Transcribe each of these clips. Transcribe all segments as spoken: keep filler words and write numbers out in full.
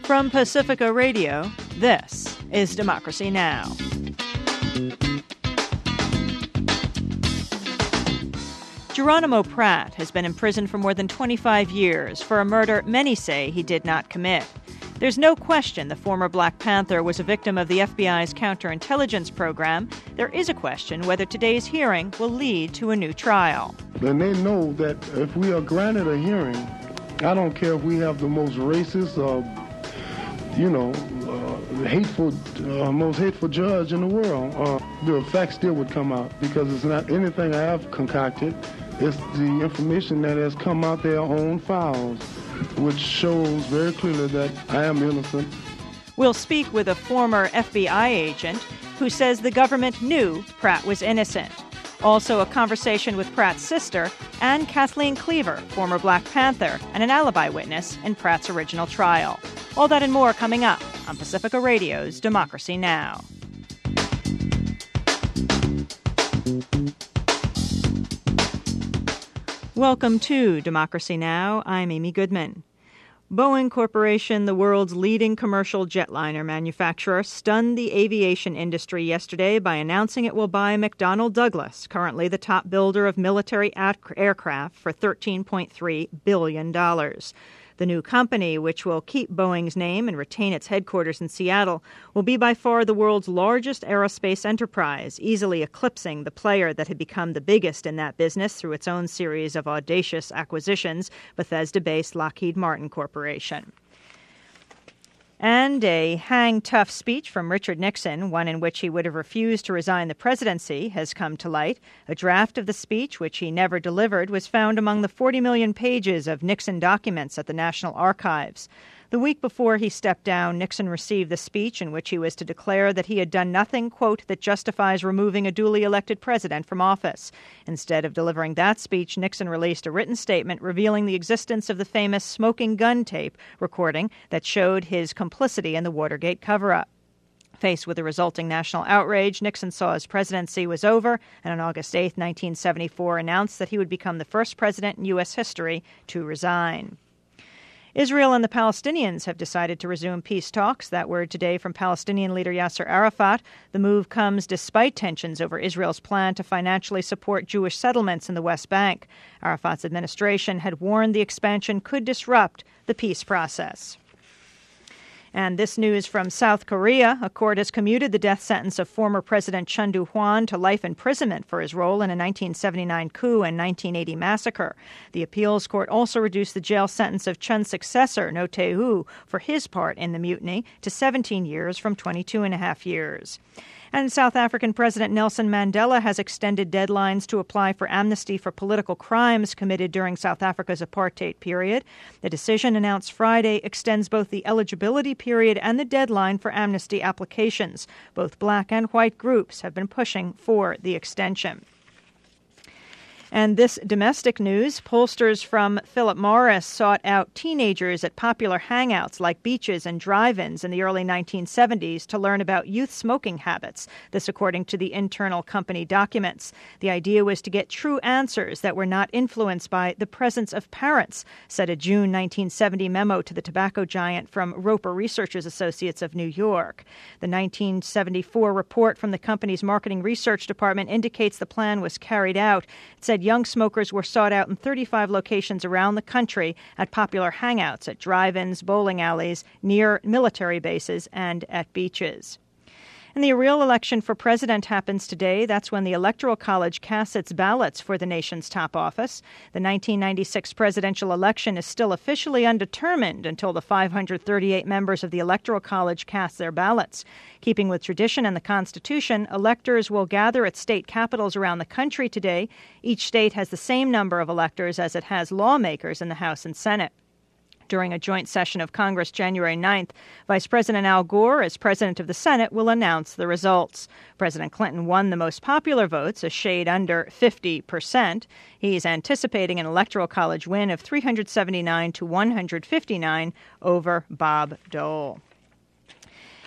From Pacifica Radio, this is Democracy Now! Geronimo Pratt has been in prison for more than twenty-five years for a murder many say he did not commit. There's no question the former Black Panther was a victim of the F B I's counterintelligence program. There is a question whether today's hearing will lead to a new trial. And they know that if we are granted a hearing, I don't care if we have the most racist or, you know, uh, hateful, uh, most hateful judge in the world, uh, the facts still would come out because it's not anything I have concocted. It's the information that has come out their own files, which shows very clearly that I am innocent. We'll speak with a former F B I agent who says the government knew Pratt was innocent. Also a conversation with Pratt's sister and Kathleen Cleaver, former Black Panther, and an alibi witness in Pratt's original trial. All that and more coming up on Pacifica Radio's Democracy Now! Welcome to Democracy Now! I'm Amy Goodman. Boeing Corporation, the world's leading commercial jetliner manufacturer, stunned the aviation industry yesterday by announcing it will buy McDonnell Douglas, currently the top builder of military aircraft, for thirteen point three billion dollars. The new company, which will keep Boeing's name and retain its headquarters in Seattle, will be by far the world's largest aerospace enterprise, easily eclipsing the player that had become the biggest in that business through its own series of audacious acquisitions, Bethesda-based Lockheed Martin Corporation. And a hang-tough speech from Richard Nixon, one in which he would have refused to resign the presidency, has come to light. A draft of the speech, which he never delivered, was found among the forty million pages of Nixon documents at the National Archives. The week before he stepped down, Nixon received the speech in which he was to declare that he had done nothing, quote, that justifies removing a duly elected president from office. Instead of delivering that speech, Nixon released a written statement revealing the existence of the famous smoking gun tape recording that showed his complicity in the Watergate cover-up. Faced with the resulting national outrage, Nixon saw his presidency was over and on August eighth, nineteen seventy-four, announced that he would become the first president in U S history to resign. Israel and the Palestinians have decided to resume peace talks. That word today from Palestinian leader Yasser Arafat. The move comes despite tensions over Israel's plan to financially support Jewish settlements in the West Bank. Arafat's administration had warned the expansion could disrupt the peace process. And this news from South Korea. A court has commuted the death sentence of former President Chun Doo-hwan to life imprisonment for his role in a nineteen seventy-nine coup and nineteen eighty massacre. The appeals court also reduced the jail sentence of Chun's successor, No Tae-hoo, for his part in the mutiny to seventeen years from twenty-two and a half years. And South African President Nelson Mandela has extended deadlines to apply for amnesty for political crimes committed during South Africa's apartheid period. The decision announced Friday extends both the eligibility period and the deadline for amnesty applications. Both black and white groups have been pushing for the extension. And this domestic news, pollsters from Philip Morris sought out teenagers at popular hangouts like beaches and drive-ins in the early nineteen seventies to learn about youth smoking habits. This according to the internal company documents. The idea was to get true answers that were not influenced by the presence of parents, said a June nineteen seventy memo to the tobacco giant from Roper Researchers Associates of New York. The nineteen seventy-four report from the company's marketing research department indicates the plan was carried out. It said young smokers were sought out in thirty-five locations around the country at popular hangouts, at drive-ins, bowling alleys, near military bases, and at beaches. And the real election for president happens today. That's when the Electoral College casts its ballots for the nation's top office. The nineteen ninety-six presidential election is still officially undetermined until the five hundred thirty-eight members of the Electoral College cast their ballots. Keeping with tradition and the Constitution, electors will gather at state capitals around the country today. Each state has the same number of electors as it has lawmakers in the House and Senate. During a joint session of Congress January ninth, Vice President Al Gore, as president of the Senate, will announce the results. President Clinton won the most popular votes, a shade under fifty percent. He's anticipating an Electoral College win of three hundred seventy-nine to one hundred fifty-nine over Bob Dole.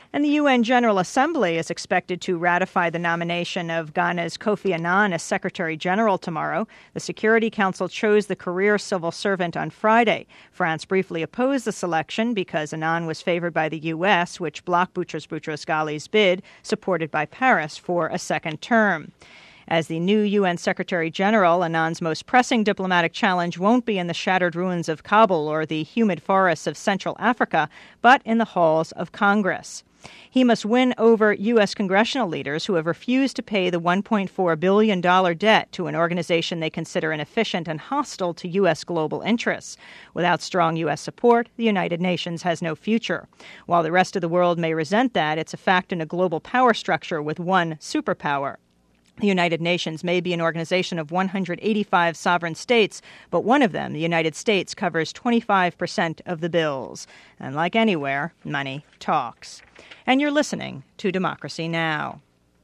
And the U N General Assembly is expected to ratify the nomination of Ghana's Kofi Annan as Secretary General tomorrow. The Security Council chose the career civil servant on Friday. France briefly opposed the selection because Annan was favored by the U S, which blocked Boutros Boutros-Ghali's bid, supported by Paris, for a second term. As the new U N Secretary General, Annan's most pressing diplomatic challenge won't be in the shattered ruins of Kabul or the humid forests of Central Africa, but in the halls of Congress. He must win over U S congressional leaders who have refused to pay the one point four billion dollars debt to an organization they consider inefficient and hostile to U S global interests. Without strong U S support, the United Nations has no future. While the rest of the world may resent that, it's a fact in a global power structure with one superpower. The United Nations may be an organization of one hundred eighty-five sovereign states, but one of them, the United States, covers twenty-five percent of the bills. And like anywhere, money talks. And you're listening to Democracy Now!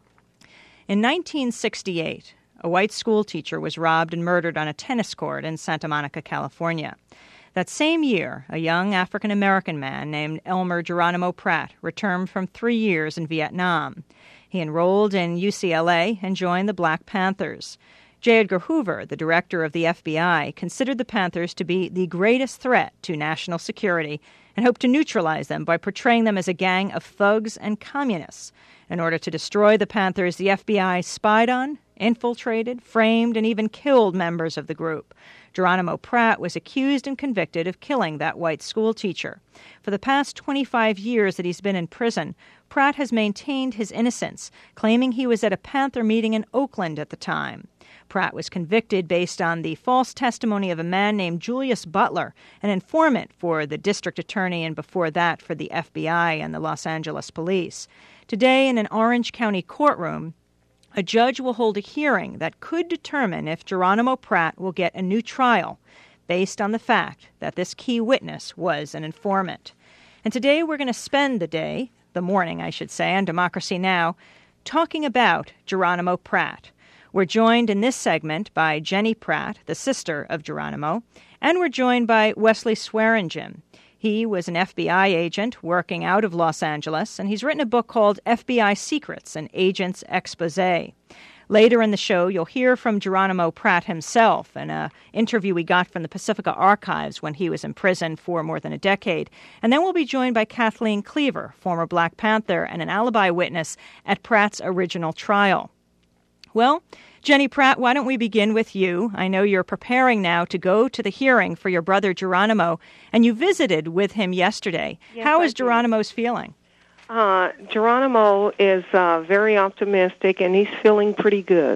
In nineteen sixty-eight, a white schoolteacher was robbed and murdered on a tennis court in Santa Monica, California. That same year, a young African-American man named Elmer Geronimo Pratt returned from three years in Vietnam. He enrolled in U C L A and joined the Black Panthers. J. Edgar Hoover, the director of the F B I, considered the Panthers to be the greatest threat to national security and hoped to neutralize them by portraying them as a gang of thugs and communists. In order to destroy the Panthers, the F B I spied on, infiltrated, framed, and even killed members of the group. Geronimo Pratt was accused and convicted of killing that white schoolteacher. For the past twenty-five years that he's been in prison, Pratt has maintained his innocence, claiming he was at a Panther meeting in Oakland at the time. Pratt was convicted based on the false testimony of a man named Julius Butler, an informant for the district attorney and before that for the F B I and the Los Angeles police. Today, in an Orange County courtroom, a judge will hold a hearing that could determine if Geronimo Pratt will get a new trial based on the fact that this key witness was an informant. And today we're going to spend the day, the morning I should say, on Democracy Now!, talking about Geronimo Pratt. We're joined in this segment by Jenny Pratt, the sister of Geronimo, and we're joined by Wesley Swearingen. He was an F B I agent working out of Los Angeles, and he's written a book called F B I Secrets, an Agent's Exposé. Later in the show, you'll hear from Geronimo Pratt himself in an interview we got from the Pacifica Archives when he was in prison for more than a decade. And then we'll be joined by Kathleen Cleaver, former Black Panther and an alibi witness at Pratt's original trial. Well, Jenny Pratt, why don't we begin with you? I know you're preparing now to go to the hearing for your brother Geronimo, and you visited with him yesterday. Yes, How is I did. Geronimo's feeling? Uh, Geronimo is uh, very optimistic, and he's feeling pretty good.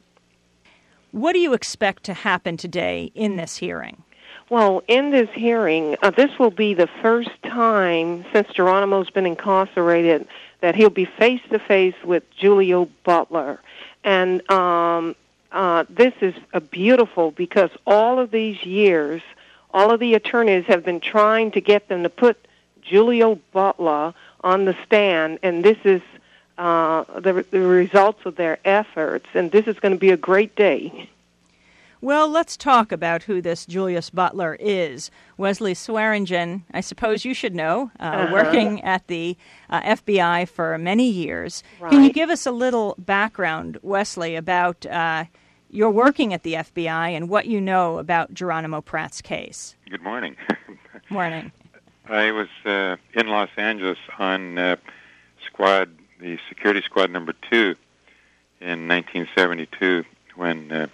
What do you expect to happen today in this hearing? Well, in this hearing, uh, this will be the first time since Geronimo's been incarcerated that he'll be face-to-face with Julio Butler. And um, uh, this is a beautiful because all of these years, all of the attorneys have been trying to get them to put Julio Butler on the stand, and this is uh, the, the results of their efforts, and this is going to be a great day. Well, let's talk about who this Julius Butler is. Wesley Swearingen, I suppose you should know, uh, uh-huh. working at the uh, F B I for many years. Right. Can you give us a little background, Wesley, about uh, your working at the F B I and what you know about Geronimo Pratt's case? Good morning. Morning. I was uh, in Los Angeles on uh, squad, the security squad number two in nineteen seventy-two when uh,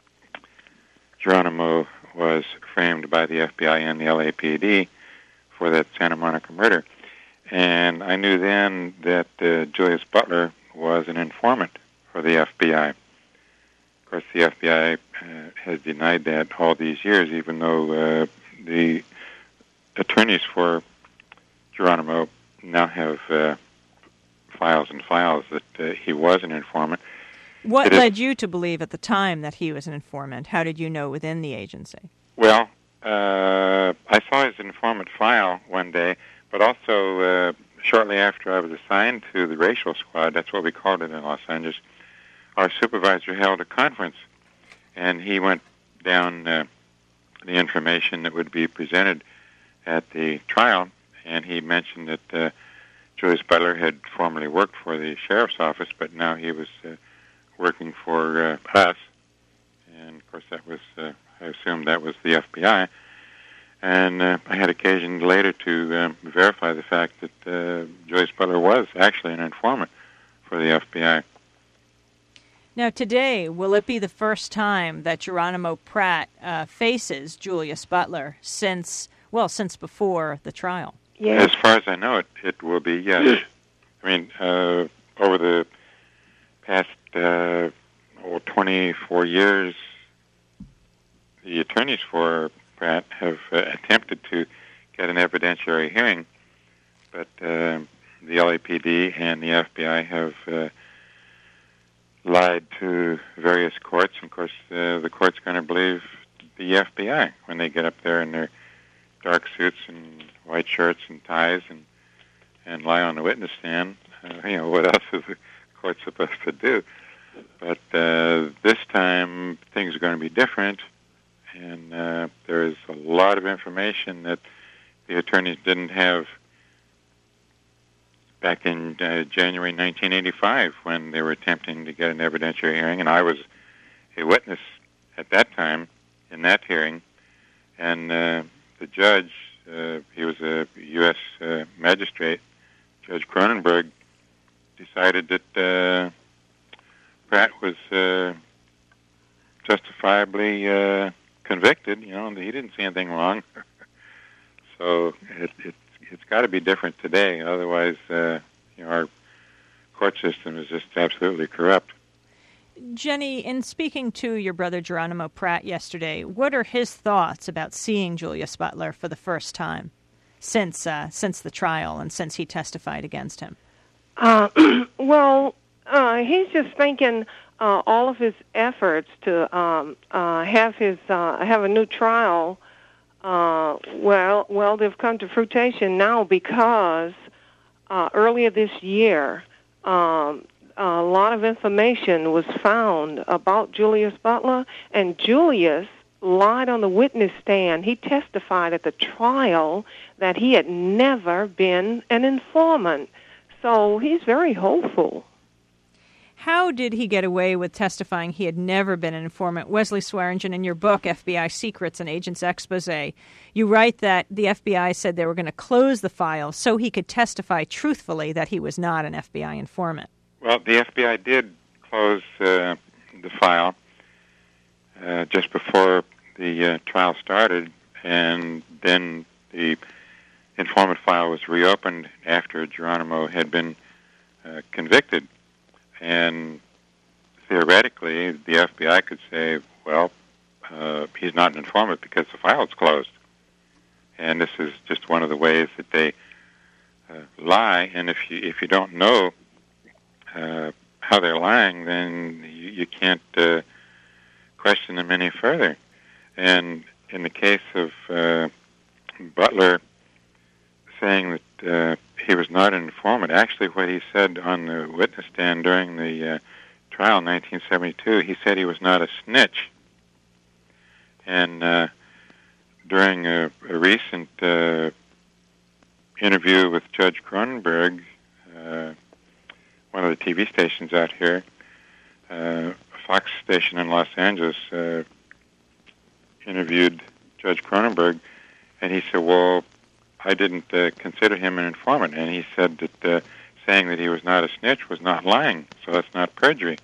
Geronimo was framed by the F B I and the L A P D for that Santa Monica murder. And I knew then that uh, Julius Butler was an informant for the F B I. Of course, the F B I uh, has denied that all these years, even though uh, the attorneys for Geronimo now have uh, files and files that uh, he was an informant. What it led is, you to believe at the time that he was an informant? How did you know within the agency? Well, uh, I saw his informant file one day, but also uh, shortly after I was assigned to the racial squad, that's what we called it in Los Angeles, our supervisor held a conference, and he went down uh, the information that would be presented at the trial, and he mentioned that uh, Joyce Butler had formerly worked for the sheriff's office, but now he was uh, working for uh, us. And, of course, that was, uh, I assumed that was the F B I. And uh, I had occasion later to uh, verify the fact that uh, Joyce Butler was actually an informant for the F B I. Now, today, will it be the first time that Geronimo Pratt uh, faces Julius Butler since, well, since before the trial? Yes. As far as I know, it, it will be, yes. I mean, uh, over the past uh, oh, twenty-four years, the attorneys for Pratt have uh, attempted to get an evidentiary hearing, but uh, the L A P D and the F B I have uh, lied to various courts. Of course, uh, the court's going to believe the F B I when they get up there in their dark suits and white shirts and ties and and lie on the witness stand. Uh, you know, what else is the court supposed to do? But uh, this time, things are going to be different, and uh, there is a lot of information that the attorneys didn't have back in uh, January nineteen eighty-five when they were attempting to get an evidentiary hearing, and I was a witness at that time in that hearing, and uh, the judge, uh, he was a U S uh, magistrate, Judge Cronenberg, decided that uh, Pratt was uh, justifiably uh, convicted. You know, he didn't see anything wrong. So it, it, it's got to be different today. Otherwise, uh, you know, our court system is just absolutely corrupt. Jenny, in speaking to your brother Geronimo Pratt yesterday, what are his thoughts about seeing Julius Butler for the first time since uh, since the trial and since he testified against him? Uh, well, uh, he's just thinking uh, all of his efforts to um, uh, have his uh, have a new trial. Uh, well, well, they've come to fruition now because uh, earlier this year, um, a lot of information was found about Julius Butler, and Julius lied on the witness stand. He testified at the trial that he had never been an informant. So he's very hopeful. How did he get away with testifying he had never been an informant? Wesley Swearingen, in your book, F B I Secrets and Agents Expose, you write that the F B I said they were going to close the file so he could testify truthfully that he was not an F B I informant. Well, the F B I did close uh, the file uh, just before the uh, trial started, and then the informant file was reopened after Geronimo had been uh, convicted. And theoretically, the F B I could say, well, uh, he's not an informant because the file is closed. And this is just one of the ways that they uh, lie. And if you if you don't know uh, how they're lying, then you, you can't uh, question them any further. And in the case of uh, Butler saying that uh, he was not an informant, actually what he said on the witness stand during the uh, trial in nineteen seventy-two, he said he was not a snitch. And uh, during a, a recent uh, interview with Judge Cronenberg, uh, one of the T V stations out here, uh, a Fox station in Los Angeles, uh, interviewed Judge Cronenberg, and he said, well, I didn't uh, consider him an informant. And he said that uh, saying that he was not a snitch was not lying, so that's not perjury.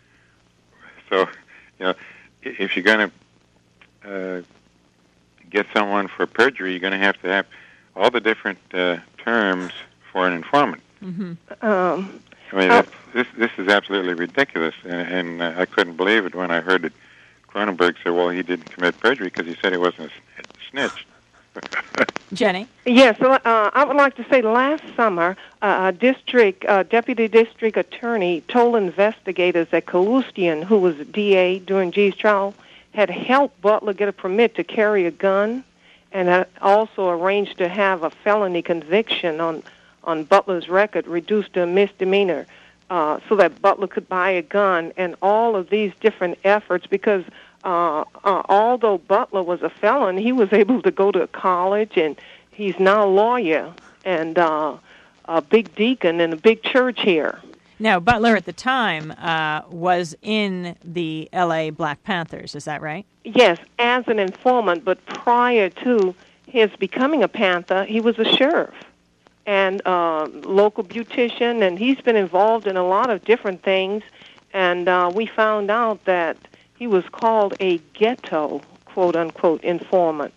So, you know, if you're going to uh, get someone for perjury, you're going to have to have all the different uh, terms for an informant. Mm-hmm. Um, I mean, that's, this this is absolutely ridiculous, and, and uh, I couldn't believe it when I heard that Cronenberg said, well, he didn't commit perjury because he said he wasn't a snitch. Jenny? Yes, uh, I would like to say last summer, uh, a district uh, deputy district attorney told investigators that Kaloostian, who was D A during G's trial, had helped Butler get a permit to carry a gun, and had also arranged to have a felony conviction on on Butler's record reduced to a misdemeanor, uh, so that Butler could buy a gun. And all of these different efforts, because Uh, uh, although Butler was a felon, he was able to go to college, and he's now a lawyer. And uh, a big deacon in a big church here. Now, Butler at the time uh, was in the L A Black Panthers, is that right? Yes, as an informant, but prior to his becoming a Panther, he was a sheriff and uh, local beautician, and he's been involved in a lot of different things, and uh, we found out that he was called a ghetto, quote-unquote, informant.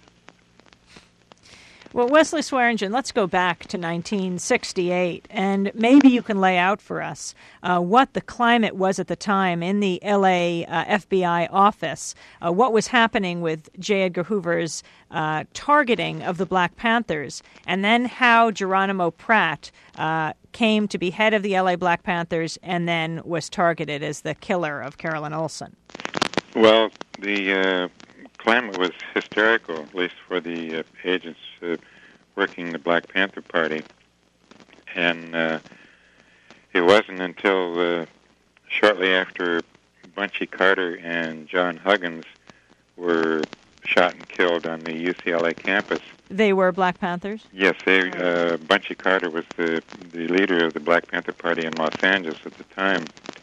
Well, Wesley Swearingen, let's go back to nineteen sixty-eight, and maybe you can lay out for us uh, what the climate was at the time in the L A uh, F B I office, uh, what was happening with J. Edgar Hoover's uh, targeting of the Black Panthers, and then how Geronimo Pratt uh, came to be head of the L A Black Panthers and then was targeted as the killer of Carolyn Olson. Well, the uh, climate was hysterical, at least for the uh, agents uh, working the Black Panther Party. And uh, it wasn't until uh, shortly after Bunchy Carter and John Huggins were shot and killed on the U C L A campus. They were Black Panthers? Yes, they, uh, Bunchy Carter was the, the leader of the Black Panther Party in Los Angeles at the time.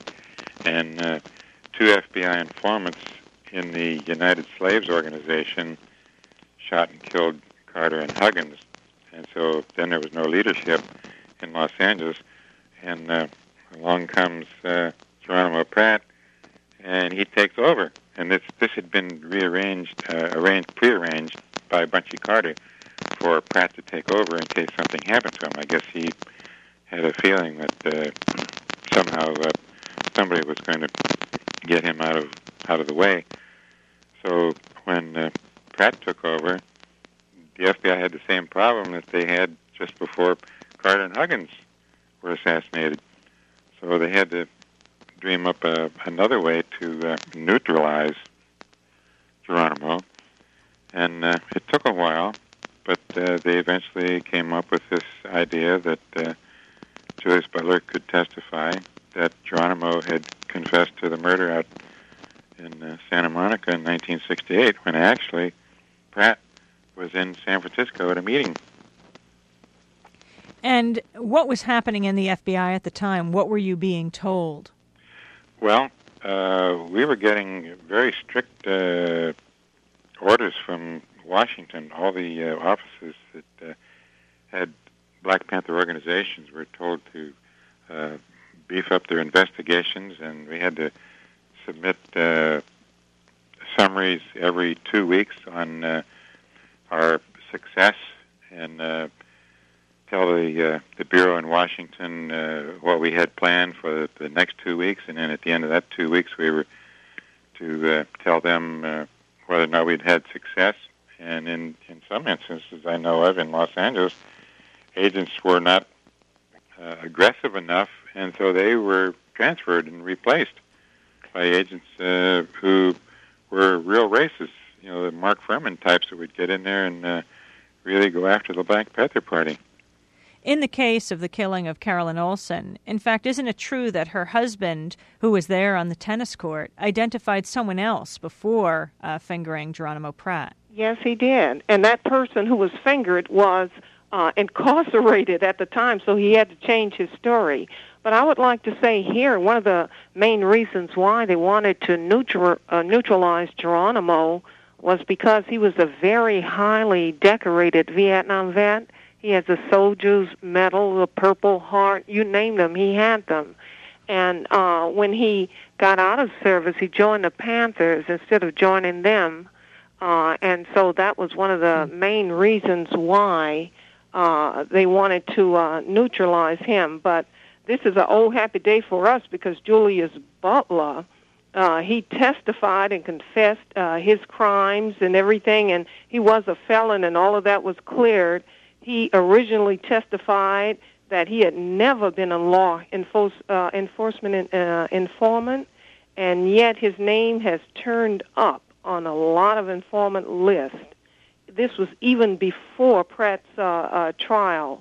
And uh, two F B I informants in the United Slaves Organization shot and killed Carter and Huggins. And so then there was no leadership in Los Angeles. And uh, along comes uh, Geronimo Pratt, and he takes over. And this this had been rearranged, uh, arranged, prearranged by Bunchy Carter for Pratt to take over in case something happened to him. I guess he had a feeling that uh, somehow uh, somebody was going to get him out of out of the way. So when uh, Pratt took over, the F B I had the same problem that they had just before Carter and Huggins were assassinated. So they had to dream up a, another way to uh, neutralize Geronimo. And uh, it took a while, but uh, they eventually came up with this idea that uh, Julius Butler could testify that Geronimo had confessed to the murder out in uh, Santa Monica in nineteen sixty-eight, when actually Pratt was in San Francisco at a meeting. And what was happening in the F B I at the time? What were you being told? Well, uh, we were getting very strict uh, orders from Washington. All the uh, offices that uh, had Black Panther organizations were told to uh, beef up their investigations, and we had to submit uh, summaries every two weeks on uh, our success and uh, tell the uh, the Bureau in Washington uh, what we had planned for the, the next two weeks, and then at the end of that two weeks we were to uh, tell them uh, whether or not we'd had success. And in, in some instances I know of in Los Angeles, agents were not uh, aggressive enough, and so they were transferred and replaced by agents uh, who were real racists, you know, the Mark Furman types that would get in there and uh, really go after the Black Panther Party. In the case of the killing of Carolyn Olson, in fact, isn't it true that her husband, who was there on the tennis court, identified someone else before uh, fingering Geronimo Pratt? Yes, he did. And that person who was fingered was uh, incarcerated at the time, so he had to change his story. But I would like to say here, one of the main reasons why they wanted to neutral, uh, neutralize Geronimo was because he was a very highly decorated Vietnam vet. He has a soldier's medal, a Purple Heart, you name them, he had them. And uh, when he got out of service, he joined the Panthers instead of joining them. Uh, and so that was one of the main reasons why uh, they wanted to uh, neutralize him. But this is an old happy day for us because Julius Butler, uh, he testified and confessed uh, his crimes and everything, and he was a felon, and all of that was cleared. He originally testified that he had never been a law enforce, uh, enforcement uh, informant, and yet his name has turned up on a lot of informant lists. This was even before Pratt's uh, uh, trial,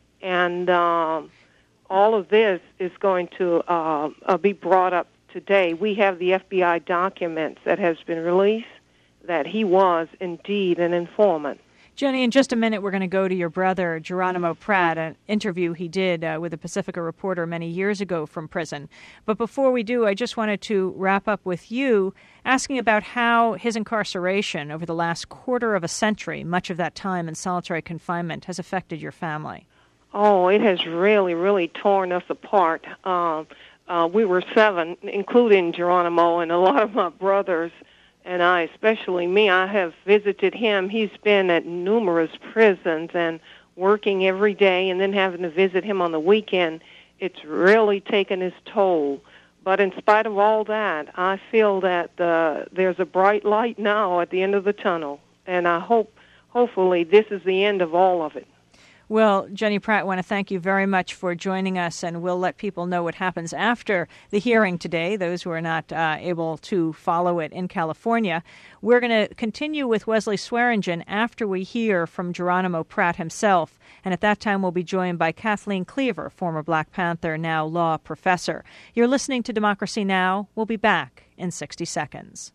and um, all of this is going to uh, uh, be brought up today. We have the F B I documents that has been released that he was indeed an informant. Jenny, in just a minute, we're going to go to your brother, Geronimo Pratt, an interview he did uh, with a Pacifica reporter many years ago from prison. But before we do, I just wanted to wrap up with you, asking about how his incarceration over the last quarter of a century, much of that time in solitary confinement, has affected your family. Oh, it has really, really torn us apart. Uh, uh, we were seven, including Geronimo and a lot of my brothers. And I, especially me, I have visited him. He's been at numerous prisons and working every day and then having to visit him on the weekend. It's really taken its toll. But in spite of all that, I feel that uh, there's a bright light now at the end of the tunnel. And I hope, hopefully, this is the end of all of it. Well, Jenny Pratt, I want to thank you very much for joining us, and we'll let people know what happens after the hearing today, those who are not uh, able to follow it in California. We're going to continue with Wesley Swearingen after we hear from Geronimo Pratt himself, and at that time we'll be joined by Kathleen Cleaver, former Black Panther, now law professor. You're listening to Democracy Now! We'll be back in sixty seconds.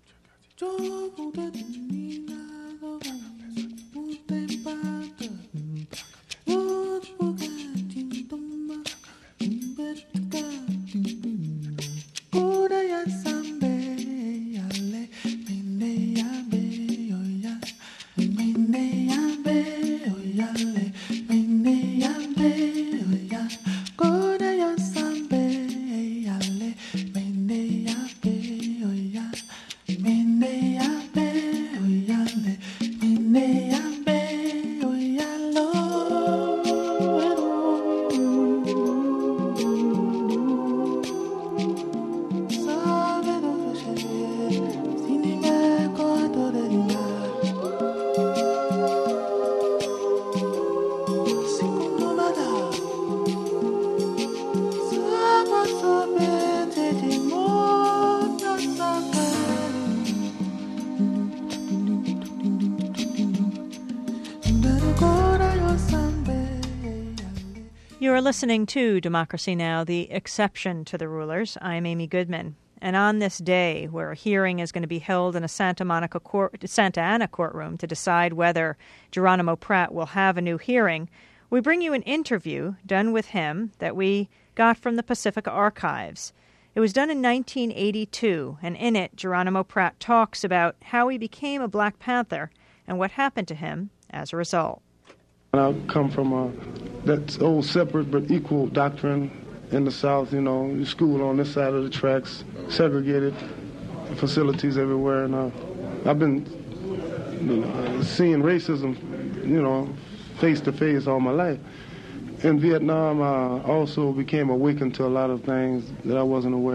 You are listening to Democracy Now!, the exception to the rulers. I'm Amy Goodman. And on this day, where a hearing is going to be held in a Santa Monica court, Santa Ana courtroom to decide whether Geronimo Pratt will have a new hearing, we bring you an interview done with him that we got from the Pacifica Archives. It was done in nineteen eighty-two, and in it, Geronimo Pratt talks about how he became a Black Panther and what happened to him as a result. I come from a, that old separate but equal doctrine in the South, you know, school on this side of the tracks, segregated facilities everywhere, and uh, I've been you know, seeing racism, you know, face to face all my life. In Vietnam, I also became awakened to a lot of things that I wasn't aware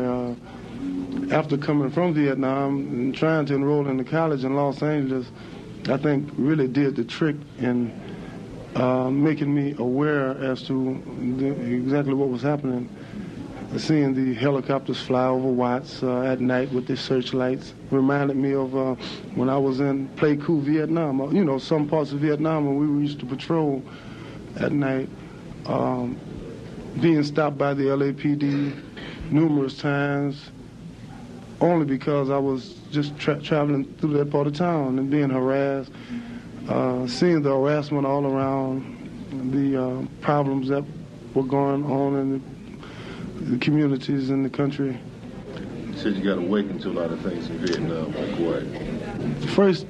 of. After coming from Vietnam and trying to enroll in the college in Los Angeles, I think really did the trick in Uh, making me aware as to the, exactly what was happening. Seeing the helicopters fly over Watts uh, at night with the searchlights reminded me of uh, when I was in Pleiku, Vietnam. You know, some parts of Vietnam when we used to patrol at night, um, being stopped by the L A P D numerous times, only because I was just tra- traveling through that part of town and being harassed. Uh, seeing the harassment all around, the uh, problems that were going on in the, the communities in the country. You said you got awakened to a lot of things in Vietnam, like what? The first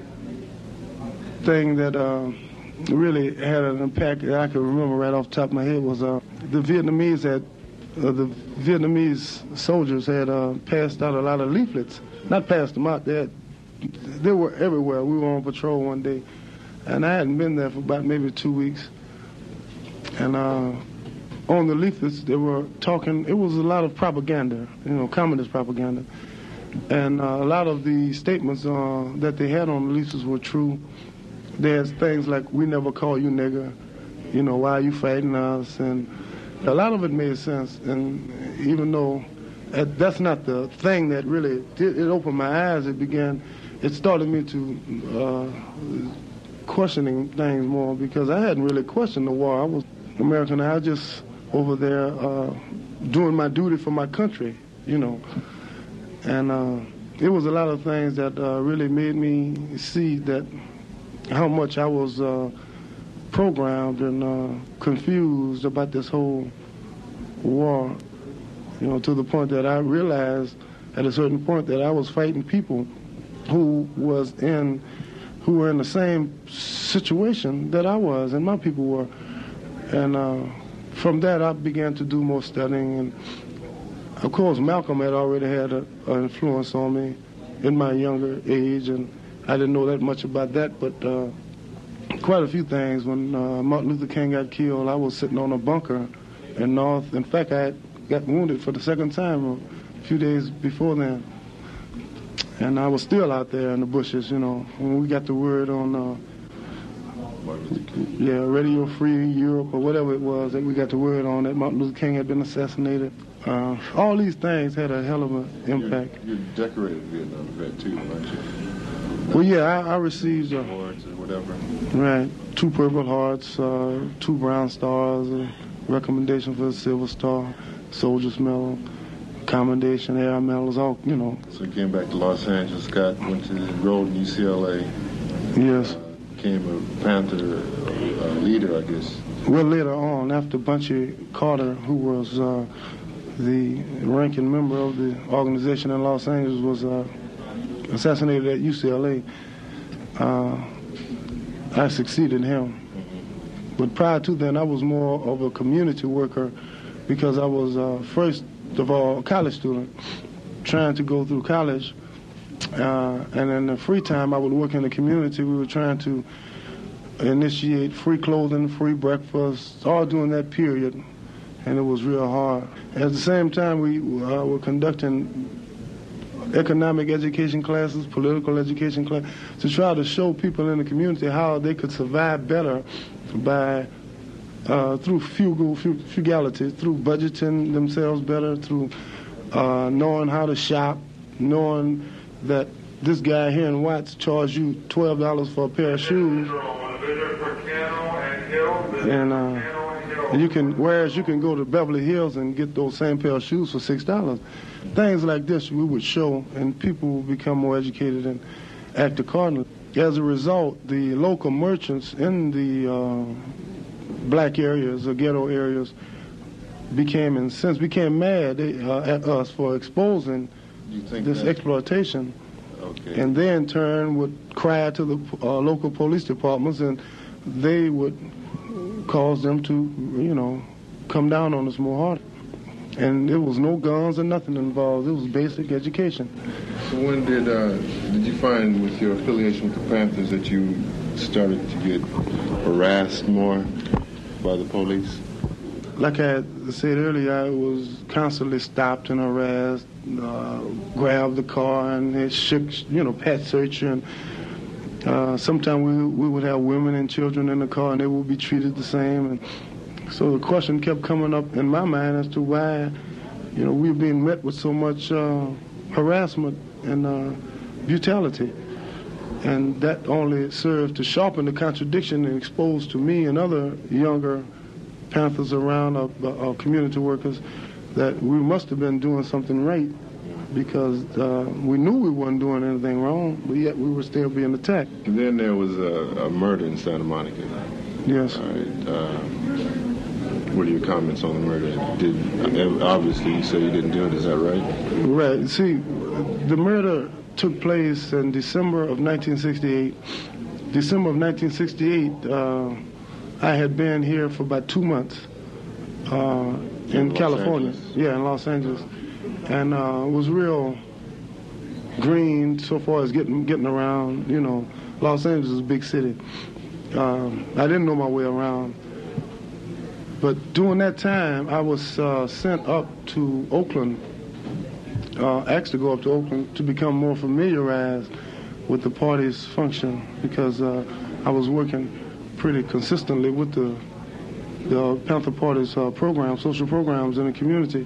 thing that uh, really had an impact that I can remember right off the top of my head was uh, the Vietnamese had, uh, the Vietnamese soldiers had uh, passed out a lot of leaflets. Not passed them out, they, had, they were everywhere. We were on patrol one day. And I hadn't been there for about maybe two weeks. And uh, on the leaflets, they were talking, it was a lot of propaganda, you know, communist propaganda. And uh, a lot of the statements uh, that they had on the leaflets were true. There's things like, we never call you nigger, you know, why are you fighting us? And a lot of it made sense. And even though uh, that's not the thing that really did, it opened my eyes, it began, it started me to uh, questioning things more, because I hadn't really questioned the war. I was American. I was just over there uh, doing my duty for my country, you know. And uh, it was a lot of things that uh, really made me see that how much I was uh, programmed and uh, confused about this whole war, you know, to the point that I realized at a certain point that I was fighting people who was in, who were in the same situation that I was and my people were. And uh, from that, I began to do more studying. And of course, Malcolm had already had an influence on me in my younger age, and I didn't know that much about that, but uh, quite a few things. When uh, Martin Luther King got killed, I was sitting on a bunker in North. In fact, I had got wounded for the second time a few days before then. And I was still out there in the bushes, you know, when we got the word on, uh, yeah, Radio Free Europe or whatever it was, that we got the word on that Martin Luther King had been assassinated. Uh, all these things had a hell of an impact. You're, you're decorated Vietnam vet too, aren't you? Well, yeah, I, I received uh, awards or whatever. Right, two Purple Hearts, uh, two Brown Stars, a recommendation for the Silver Star, Soldier's Medal, Commendation, Air Medals, all, you know. So you came back to Los Angeles, Scott, went to enrolled in U C L A. Yes. Uh, became a Panther uh, leader, I guess. Well, later on, after Bunchy Carter, who was uh, the ranking member of the organization in Los Angeles, was uh, assassinated at U C L A, uh, I succeeded him. Mm-hmm. But prior to then, I was more of a community worker because I was, uh, first of all, a college student trying to go through college. Uh, and in the free time, I would work in the community. We were trying to initiate free clothing, free breakfast, all during that period, and it was real hard. At the same time, we uh, were conducting economic education classes, political education classes, to try to show people in the community how they could survive better by uh, through frugal, frugality, through budgeting themselves better, through uh, knowing how to shop, knowing that this guy here in Watts charged you twelve dollars for a pair of shoes, and uh, you can, whereas you can go to Beverly Hills and get those same pair of shoes for six dollars. Things like this we would show, and people will become more educated and act accordingly. As a result, the local merchants in the uh, black areas or ghetto areas became, in a sense, became mad uh, at us for exposing this that? exploitation. Okay. And they in turn would cry to the uh, local police departments, and they would cause them to, you know, come down on us more hard. And there was no guns or nothing involved. It was basic education. So when did uh, did you find with your affiliation with the Panthers that you started to get harassed more by the police? Like I said earlier, I was constantly stopped and harassed, uh, grabbed the car and it shook, you know, pat search. And uh, sometimes we we would have women and children in the car and they would be treated the same. And so the question kept coming up in my mind as to why, you know, we were being met with so much uh, harassment and uh, brutality. And that only served to sharpen the contradiction and expose to me and other younger Panthers around, our, our community workers, that we must have been doing something right, because uh, we knew we weren't doing anything wrong, but yet we were still being attacked. And then there was a, a murder in Santa Monica. Yes. All right. Uh, what are your comments on the murder? Did, obviously, you say you didn't do it. Is that right? Right. See, the murder took place in December of nineteen sixty-eight. December of nineteen sixty-eight, uh, I had been here for about two months uh, in, in California. Yeah, in Los Angeles. And uh, it was real green so far as getting getting around. You know, Los Angeles is a big city. Um, I didn't know my way around. But during that time, I was uh, sent up to Oakland, uh, asked to go up to Oakland to become more familiarized with the party's function, because uh, I was working pretty consistently with the, the Panther Party's uh, programs, social programs in the community.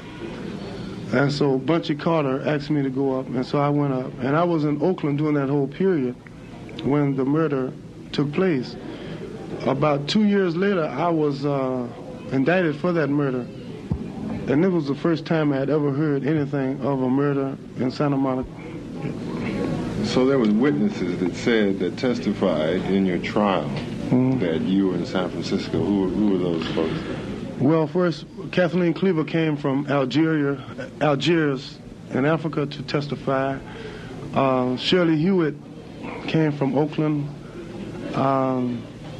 And so Bunchy Carter asked me to go up, and so I went up. And I was in Oakland during that whole period when the murder took place. About two years later, I was uh, indicted for that murder. And it was the first time I had ever heard anything of a murder in Santa Monica. So there was witnesses that said, that testified in your trial, mm-hmm. that you were in San Francisco. Who, who were those folks? Well, first, Kathleen Cleaver came from Algeria, Algiers in Africa to testify. Uh, Shirley Hewitt came from Oakland. Um,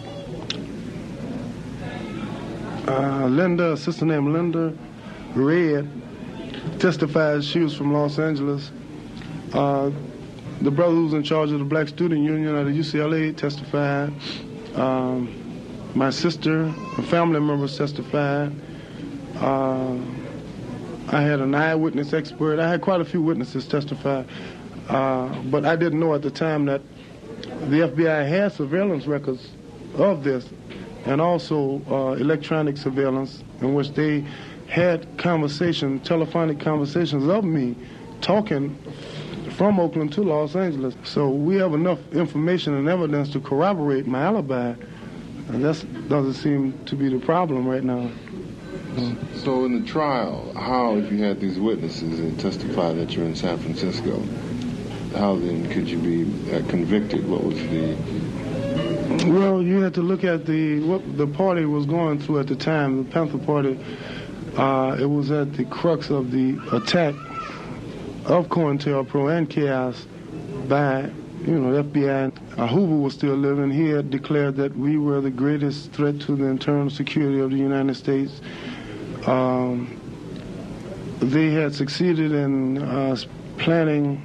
uh, Linda, a sister named Linda Red, testified. She was from Los Angeles. Uh, the brother who was in charge of the Black Student Union at U C L A testified. Um, my sister and family members testified. Uh, I had an eyewitness expert. I had quite a few witnesses testify. Uh, but I didn't know at the time that the F B I had surveillance records of this, and also uh, electronic surveillance in which they had conversation, telephonic conversations of me talking from Oakland to Los Angeles. So we have enough information and evidence to corroborate my alibi, and that doesn't seem to be the problem right now. So in the trial, how, if you had these witnesses that testify that you're in San Francisco, how then could you be uh, convicted? What was the... Well, you had to look at the what the party was going through at the time, the Panther Party. Uh, it was at the crux of the attack of COINTELPRO and Chaos by, you know, the F B I. Uh, Hoover was still living. He had declared that we were the greatest threat to the internal security of the United States. Um, they had succeeded in uh, planting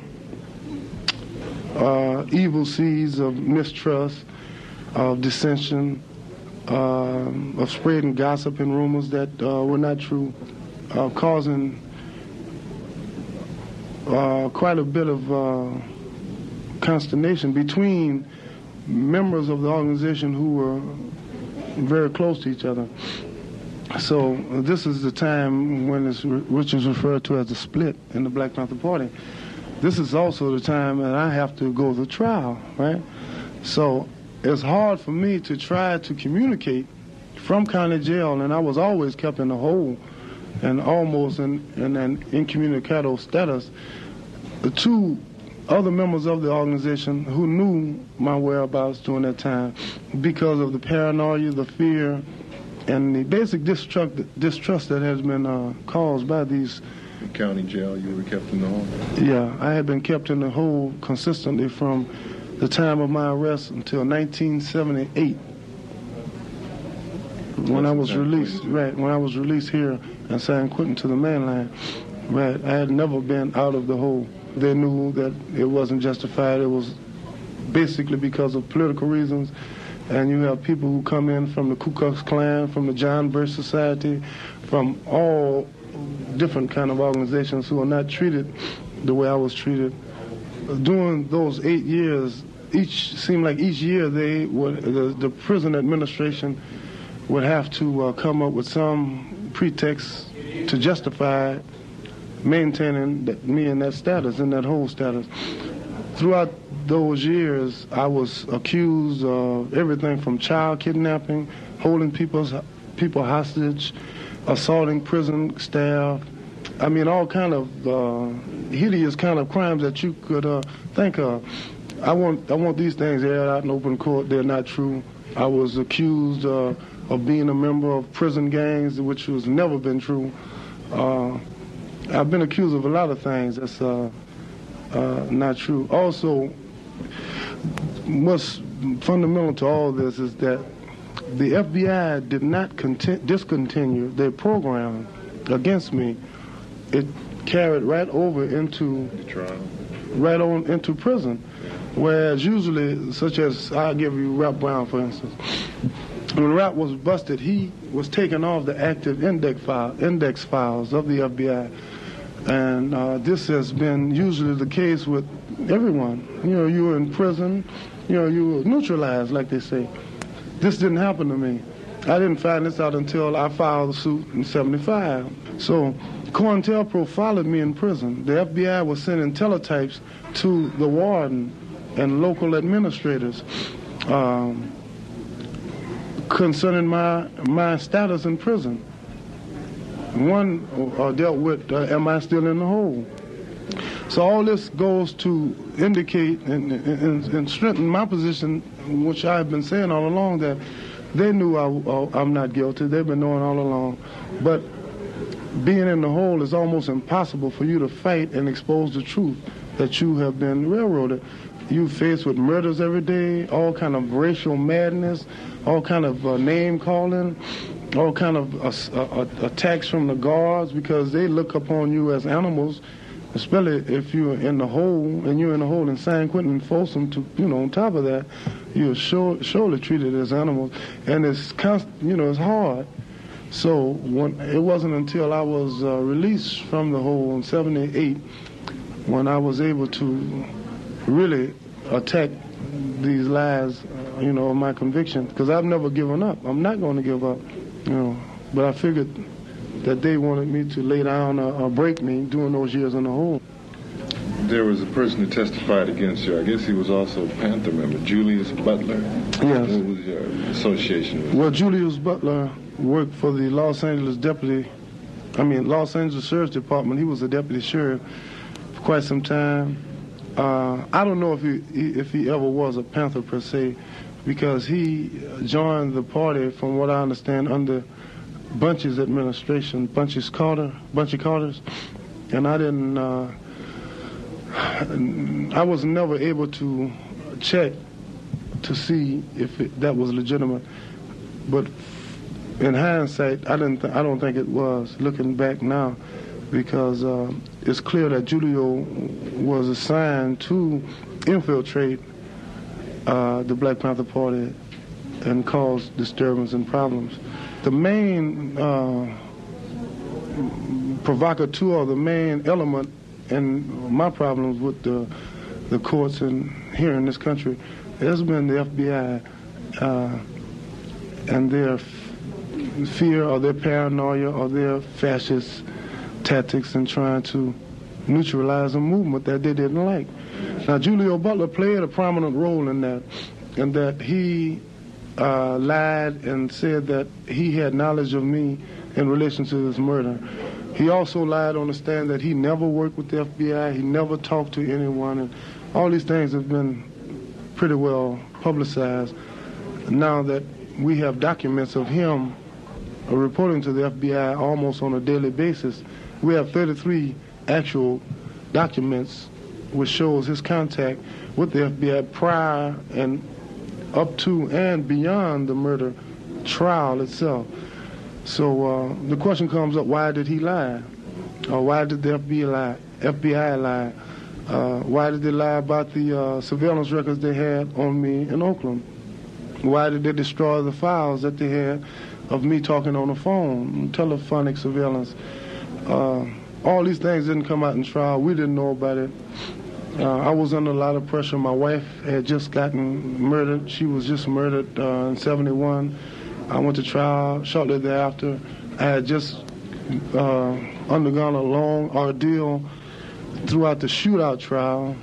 uh, evil seeds of mistrust, of dissension, uh, of spreading gossip and rumors that uh, were not true, uh, causing uh, quite a bit of uh, consternation between members of the organization who were very close to each other. So this is the time when it's re- which is referred to as the split in the Black Panther Party. This is also the time that I have to go to trial, right? So it's hard for me to try to communicate from county jail, and I was always kept in a hole and almost in, in an incommunicado status. The two other members of the organization who knew my whereabouts during that time because of the paranoia, the fear, and the basic distrust, distrust that has been uh, caused by these... In county jail, you were kept in the hole? Yeah, I had been kept in the hole consistently from the time of my arrest until nineteen seventy-eight, when I was released. Right, when I was released here in San Quentin to the mainland. Right, I had never been out of the hole. They knew that it wasn't justified. It was basically because of political reasons. And you have people who come in from the Ku Klux Klan, from the John Birch Society, from all different kind of organizations who are not treated the way I was treated. During those eight years, each seemed like each year they would, the, the prison administration would have to uh, come up with some pretext to justify maintaining that, me in that status, in that whole status. Throughout those years, I was accused of everything from child kidnapping, holding people's people hostage, assaulting prison staff. I mean, all kind of uh, hideous kind of crimes that you could uh, think of. I want I want these things aired out in open court. They're not true. I was accused uh, of being a member of prison gangs, which has never been true. Uh, I've been accused of a lot of things that's uh, uh, not true. Also, what's fundamental to all this is that the F B I did not conti- discontinue their program against me. It carried right over into the trial, right on into prison. Whereas usually, such as I'll give you Rap Brown, for instance, when Rap was busted, he was taken off the active index file, index files of the F B I, and uh, this has been usually the case with everyone. You know, you were in prison, you know, you were neutralized, like they say. This didn't happen to me. I didn't find this out until I filed the suit in seventy-five. So COINTELPRO followed me in prison. The F B I was sending teletypes to the warden and local administrators um, concerning my my status in prison. One uh, dealt with, uh, am I still in the hole? So all this goes to indicate and, and, and strengthen my position, which I've been saying all along, that they knew I, I'm not guilty. They've been knowing all along. But being in the hole is almost impossible for you to fight and expose the truth that you have been railroaded. You faced with murders every day, all kind of racial madness, all kind of uh, name calling, all kind of uh, uh, attacks from the guards because they look upon you as animals, especially if you're in the hole and you're in the hole in San Quentin and Folsom. To you know, on top of that, you're sure, surely treated as animals, and it's const, you know it's hard. So when, it wasn't until I was uh, released from the hole in seventy-eight when I was able to really attack these lies, uh, you know, of my conviction, because I've never given up. I'm not going to give up, you know. But I figured that they wanted me to lay down or, or break me during those years in the hole. There was a person who testified against you. I guess he was also a Panther member, Julius Butler. Yes. What was your association with him? Well, Julius Butler worked for the Los Angeles Deputy, I mean, Los Angeles Sheriff's Department. He was a deputy sheriff for quite some time. Uh, I don't know if he if he ever was a Panther per se, because he joined the party, from what I understand, under Bunch's administration, Bunch's Carter, Bunchy Carter's, and I didn't. Uh, I was never able to check to see if it, that was legitimate, but in hindsight, I didn't. Th- I don't think it was. Looking back now, because uh, it's clear that Julio was assigned to infiltrate uh, the Black Panther Party and cause disturbance and problems. The main uh, provocateur, or the main element in my problems with the the courts and here in this country has been the F B I uh, and their f- fear or their paranoia or their fascist tactics in trying to neutralize a movement that they didn't like. Now, Julio Butler played a prominent role in that, in that he uh, lied and said that he had knowledge of me in relation to this murder. He also lied on the stand that he never worked with the F B I, he never talked to anyone, and all these things have been pretty well publicized. Now that we have documents of him uh, reporting to the F B I almost on a daily basis, we have thirty-three actual documents which shows his contact with the F B I prior and up to and beyond the murder trial itself. So uh, the question comes up, why did he lie? Or why did the F B I lie? F B I lie? Uh, why did they lie about the uh, surveillance records they had on me in Oakland? Why did they destroy the files that they had of me talking on the phone, telephonic surveillance? Uh, all these things didn't come out in trial. We didn't know about it. Uh, I was under a lot of pressure. My wife had just gotten murdered. She was just murdered uh, in seventy-one. I went to trial shortly thereafter. I had just uh, undergone a long ordeal throughout the shootout trial.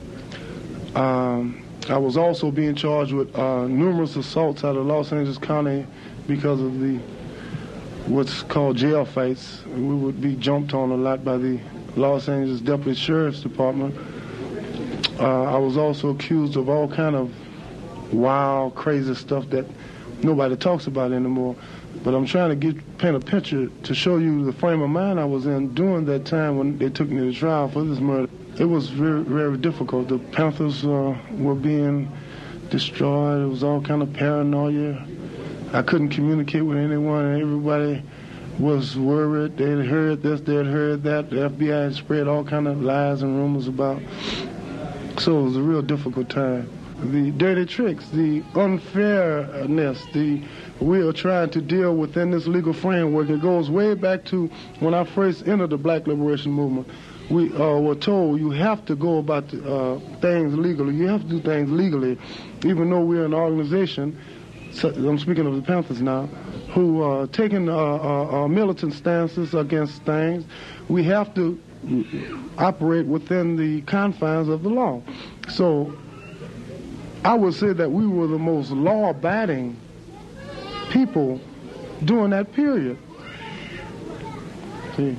Um, I was also being charged with uh, numerous assaults out of Los Angeles County because of the what's called jail fights. We would be jumped on a lot by the Los Angeles Deputy Sheriff's Department. Uh, I was also accused of all kind of wild, crazy stuff that nobody talks about anymore. But I'm trying to get paint a picture to show you the frame of mind I was in during that time when they took me to trial for this murder. It was very, very difficult. The Panthers uh, were being destroyed. It was all kind of paranoia. I couldn't communicate with anyone, and everybody was worried. They had heard this, they had heard that. The F B I had spread all kind of lies and rumors about. So it was a real difficult time. The dirty tricks, the unfairness, the we are trying to deal within this legal framework. It goes way back to when I first entered the Black Liberation Movement. We uh, were told you have to go about the, uh, things legally. You have to do things legally, even though we're an organization. So, I'm speaking of the Panthers now, who are taking uh, uh, uh, militant stances against things. We have to operate within the confines of the law. So I would say that we were the most law-abiding people during that period. See,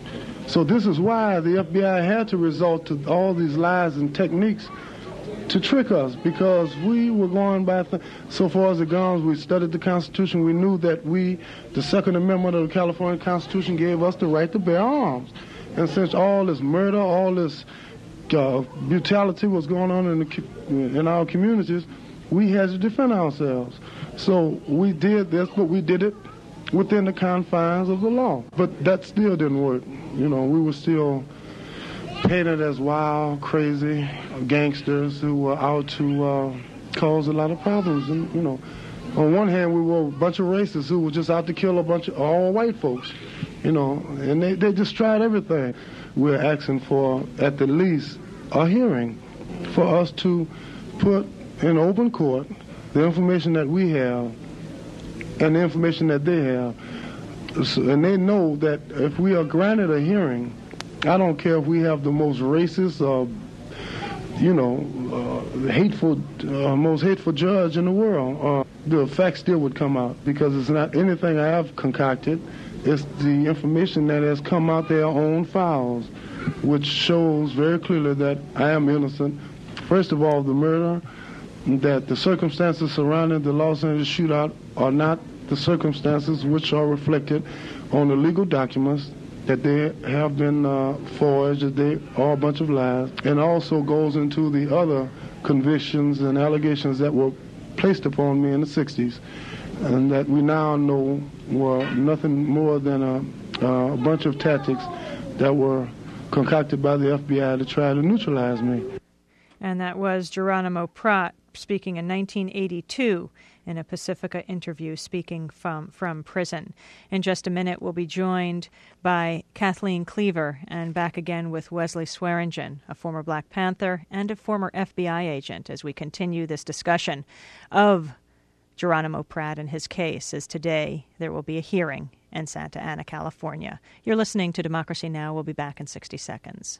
So this is why the F B I had to resort to all these lies and techniques to trick us, because we were going by, th- so far as the guns, we studied the Constitution. We knew that we, the Second Amendment of the California Constitution, gave us the right to bear arms. And since all this murder, all this uh, brutality was going on in, the, in our communities, we had to defend ourselves. So we did this, but we did it within the confines of the law. But that still didn't work. You know, we were still painted as wild, crazy gangsters who were out to uh, cause a lot of problems. And, you know, on one hand, we were a bunch of racists who were just out to kill a bunch of all white folks, you know, and they, they just tried everything. We're asking for, at the least, a hearing for us to put in open court the information that we have and the information that they have. So, and they know that if we are granted a hearing, I don't care if we have the most racist or, you know, uh, hateful, uh, most hateful judge in the world, uh, the facts still would come out, because it's not anything I have concocted. It's the information that has come out their own files, which shows very clearly that I am innocent. First of all, the murder, that the circumstances surrounding the Los Angeles shootout are not the circumstances which are reflected on the legal documents, that they have been uh, forged, that they are a bunch of lies, and also goes into the other convictions and allegations that were placed upon me in the sixties, and that we now know were nothing more than a, a bunch of tactics that were concocted by the F B I to try to neutralize me. And that was Geronimo Pratt speaking in nineteen eighty-two in a Pacifica interview, speaking from, from prison. In just a minute, we'll be joined by Kathleen Cleaver, and back again with Wesley Swearingen, a former Black Panther and a former F B I agent, as we continue this discussion of Geronimo Pratt and his case, as today there will be a hearing in Santa Ana, California. You're listening to Democracy Now! We'll be back in sixty seconds.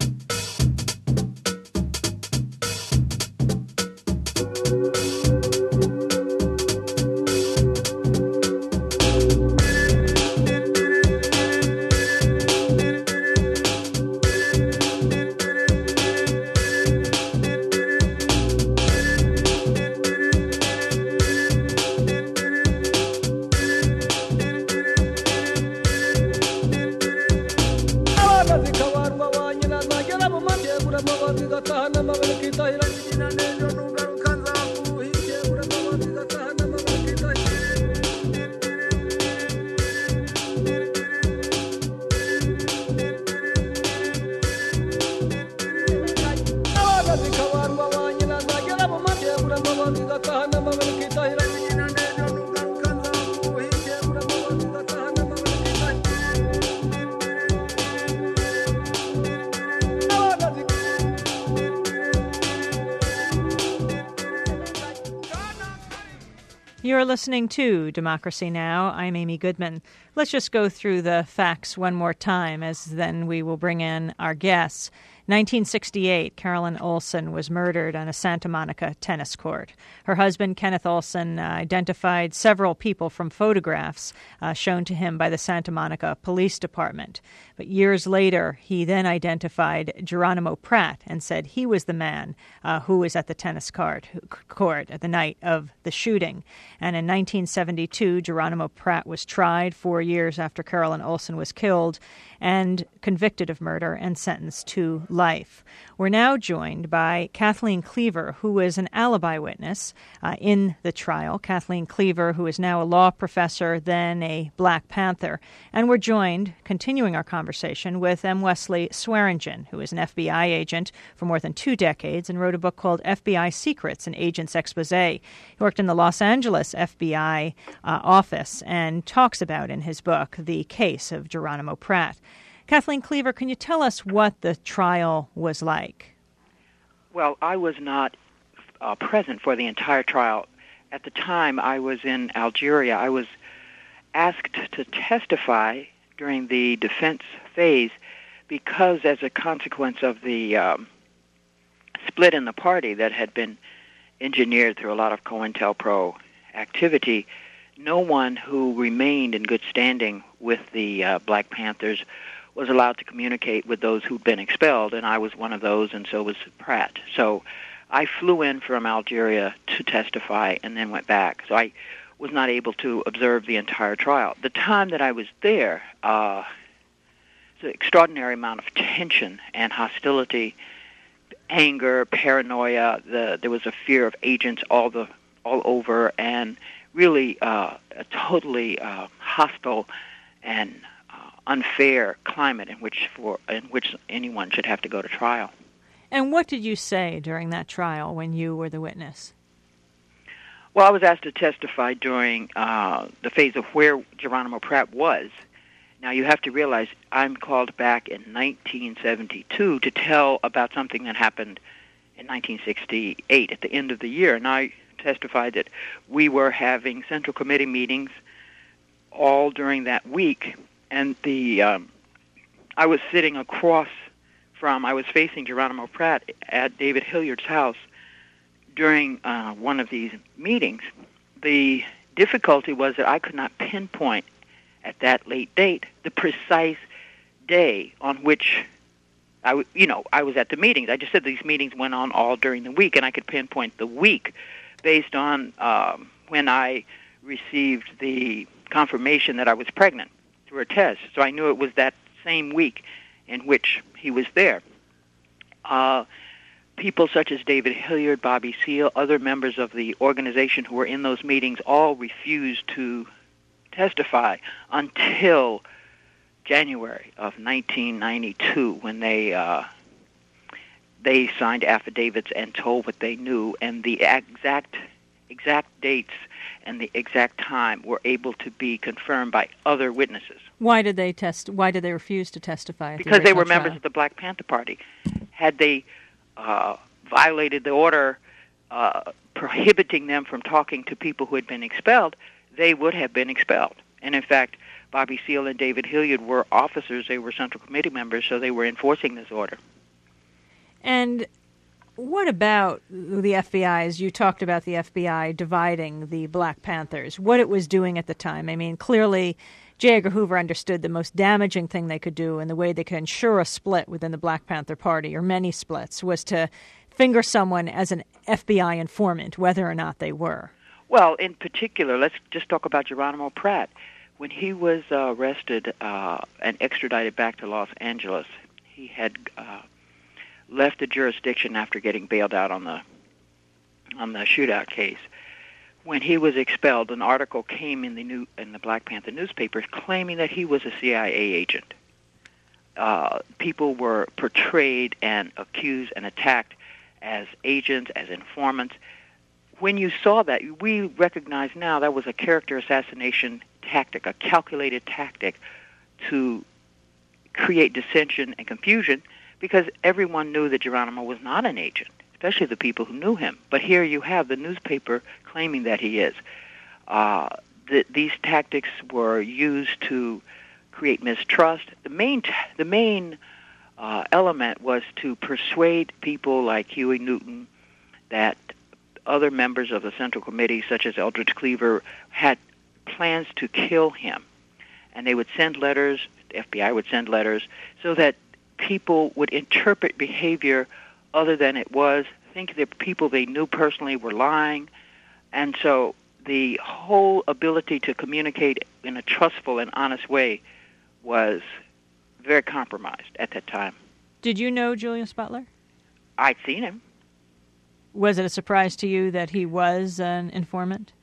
You're listening to Democracy Now! I'm Amy Goodman. Let's just go through the facts one more time, as then we will bring in our guests. nineteen sixty-eight, Carolyn Olson was murdered on a Santa Monica tennis court. Her husband, Kenneth Olson, uh, identified several people from photographs uh, shown to him by the Santa Monica Police Department. But years later, he then identified Geronimo Pratt and said he was the man uh, who was at the tennis court, court at the night of the shooting. And in nineteen seventy-two, Geronimo Pratt was tried four years after Carolyn Olson was killed and convicted of murder and sentenced to life. We're now joined by Kathleen Cleaver, who is an alibi witness uh, in the trial. Kathleen Cleaver, who is now a law professor, then a Black Panther. And we're joined, continuing our conversation, with M. Wesley Swearingen, who is an F B I agent for more than two decades and wrote a book called F B I Secrets, an Agent's Expose. He worked in the Los Angeles F B I uh, office and talks about in his book the case of Geronimo Pratt. Kathleen Cleaver, can you tell us what the trial was like? Well, I was not uh, present for the entire trial. At the time, I was in Algeria. I was asked to testify during the defense phase because, as a consequence of the um, split in the party that had been engineered through a lot of COINTELPRO activity, no one who remained in good standing with the uh, Black Panthers was allowed to communicate with those who'd been expelled, and I was one of those, and so was Pratt. So I flew in from Algeria to testify and then went back. So I was not able to observe the entire trial. The time that I was there, uh, the extraordinary amount of tension and hostility, anger, paranoia. The, there was a fear of agents all the all over, and really uh, a totally uh, hostile and uh, unfair climate in which for in which anyone should have to go to trial. And what did you say during that trial when you were the witness? Well, I was asked to testify during uh, the phase of where Geronimo Pratt was. Now, you have to realize I'm called back in nineteen seventy-two to tell about something that happened in nineteen sixty-eight at the end of the year, and I testified that we were having Central Committee meetings all during that week, and the um, I was sitting across from, I was facing Geronimo Pratt at David Hilliard's house during uh, one of these meetings. The difficulty was that I could not pinpoint at that late date the precise day on which I, w- you know, I was at the meetings. I just said these meetings went on all during the week, and I could pinpoint the week based on um, when I received the confirmation that I was pregnant through a test. So I knew it was that same week in which he was there. Uh, people such as David Hilliard, Bobby Seale, other members of the organization who were in those meetings all refused to testify until January of nineteen ninety-two, when they uh, they signed affidavits and told what they knew, and the exact exact dates and the exact time were able to be confirmed by other witnesses. Why did they test? Why did they refuse to testify? At because the they were trial? members of the Black Panther Party. Had they uh, violated the order uh, prohibiting them from talking to people who had been expelled, they would have been expelled. And in fact, Bobby Seale and David Hilliard were officers. They were Central Committee members, so they were enforcing this order. And what about the F B I? As you talked about the F B I dividing the Black Panthers, what it was doing at the time. I mean, clearly J. Edgar Hoover understood the most damaging thing they could do and the way they could ensure a split within the Black Panther Party, or many splits, was to finger someone as an F B I informant, whether or not they were. Well, in particular, let's just talk about Geronimo Pratt. When he was uh, arrested uh, and extradited back to Los Angeles, he had uh, left the jurisdiction after getting bailed out on the on the shootout case. When he was expelled, an article came in the new in the Black Panther newspaper claiming that he was a C I A agent. Uh, people were portrayed and accused and attacked as agents, as informants. When you saw that, we recognize now that was a character assassination tactic, a calculated tactic to create dissension and confusion, because everyone knew that Geronimo was not an agent, especially the people who knew him. But here you have the newspaper claiming that he is. Uh, the, these tactics were used to create mistrust. The main, t- the main uh, element was to persuade people like Huey Newton that other members of the Central Committee, such as Eldridge Cleaver, had plans to kill him. And they would send letters, the F B I would send letters, so that people would interpret behavior other than it was, think that people they knew personally were lying. And so the whole ability to communicate in a trustful and honest way was very compromised at that time. Did you know Julius Butler? I'd seen him. Was it a surprise to you that he was an informant?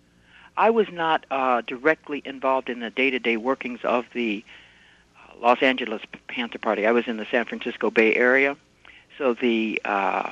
I was not uh, directly involved in the day-to-day workings of the uh, Los Angeles Panther Party. I was in the San Francisco Bay Area, so the uh,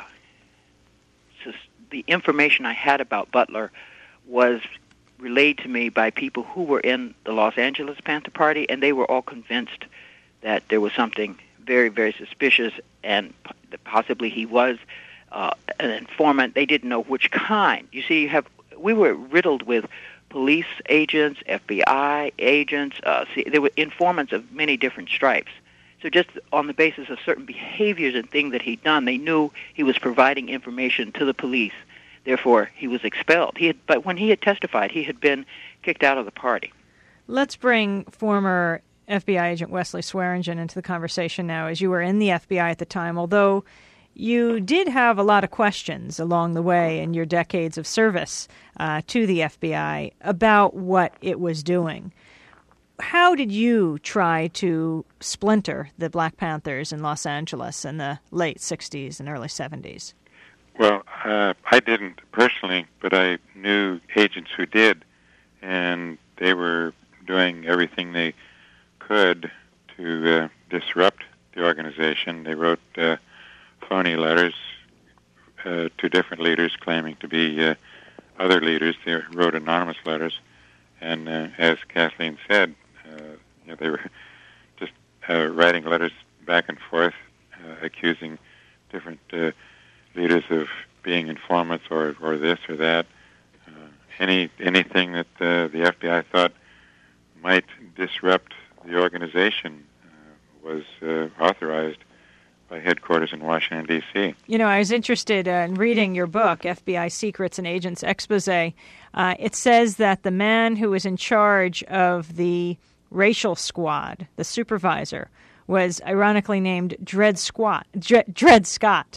so the information I had about Butler was relayed to me by people who were in the Los Angeles Panther Party, and they were all convinced that there was something very, very suspicious, and possibly he was uh, an informant. They didn't know which kind. You see, you have we were riddled with police agents, F B I agents. Uh, see, there were informants of many different stripes. So just on the basis of certain behaviors and things that he'd done, they knew he was providing information to the police. Therefore, he was expelled. He had, but when he had testified, he had been kicked out of the party. Let's bring former F B I agent Wesley Swearingen into the conversation now, as you were in the F B I at the time, although you did have a lot of questions along the way in your decades of service uh, to the F B I about what it was doing. How did you try to splinter the Black Panthers in Los Angeles in the late sixties and early seventies? Well, uh, I didn't personally, but I knew agents who did, and they were doing everything they could to uh, disrupt the organization. They wrote uh, phony letters uh, to different leaders claiming to be uh, other leaders. They wrote anonymous letters, and uh, as Kathleen said, uh, you know, they were just uh, writing letters back and forth, uh, accusing different uh, leaders of being informants or, or this or that. Uh, any anything that uh, the F B I thought might disrupt the organization uh, was uh, authorized by headquarters in Washington, D C You know, I was interested uh, in reading your book, F B I Secrets and Agents Exposé. Uh, it says that the man who was in charge of the racial squad, the supervisor, was ironically named Dred Scott. Dred, Dred Scott.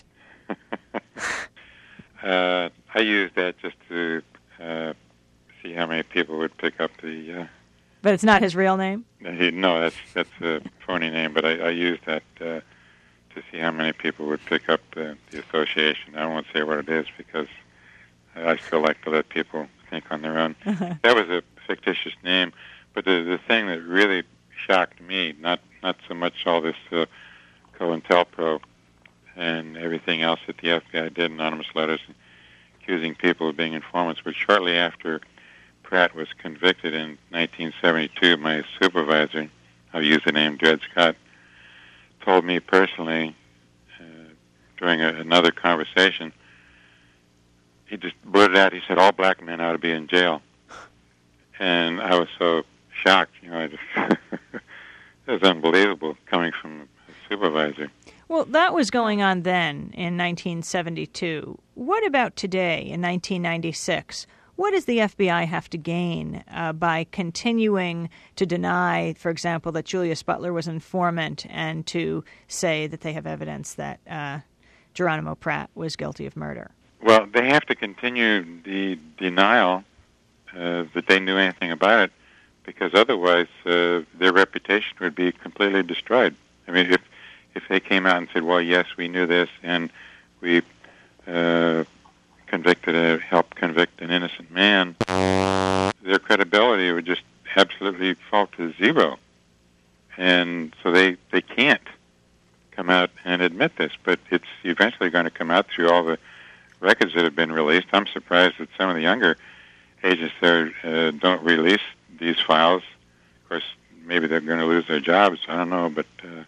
uh, I used that just to uh, see how many people would pick up the... Uh, but it's not his real name? He, no, that's that's a phony name, but I, I used that uh, to see how many people would pick up the, the association. I won't say what it is because I still like to let people think on their own. Uh-huh. That was a fictitious name, but the the thing that really shocked me, not not so much all this uh, COINTELPRO and everything else that the F B I did, anonymous letters accusing people of being informants, but shortly after Pratt was convicted in nineteen seventy-two, my supervisor, I'll use the name Dred Scott, told me personally uh, during a, another conversation, he just blurted out, he said, all black men ought to be in jail. And I was so shocked, you know, I just it was unbelievable coming from a supervisor. Well, that was going on then in nineteen seventy-two. What about today in nineteen ninety-six? What does the F B I have to gain uh, by continuing to deny, for example, that Julius Butler was an informant and to say that they have evidence that uh, Geronimo Pratt was guilty of murder? Well, they have to continue the denial uh, that they knew anything about it, because otherwise uh, their reputation would be completely destroyed. I mean, if if they came out and said, well, yes, we knew this, and we uh, convicted, a, helped convict an innocent man, their credibility would just absolutely fall to zero. And so they, they can't come out and admit this, but it's eventually going to come out through all the records that have been released. I'm surprised that some of the younger agents there uh, don't release these files. Of course, maybe they're going to lose their jobs. I don't know, but uh,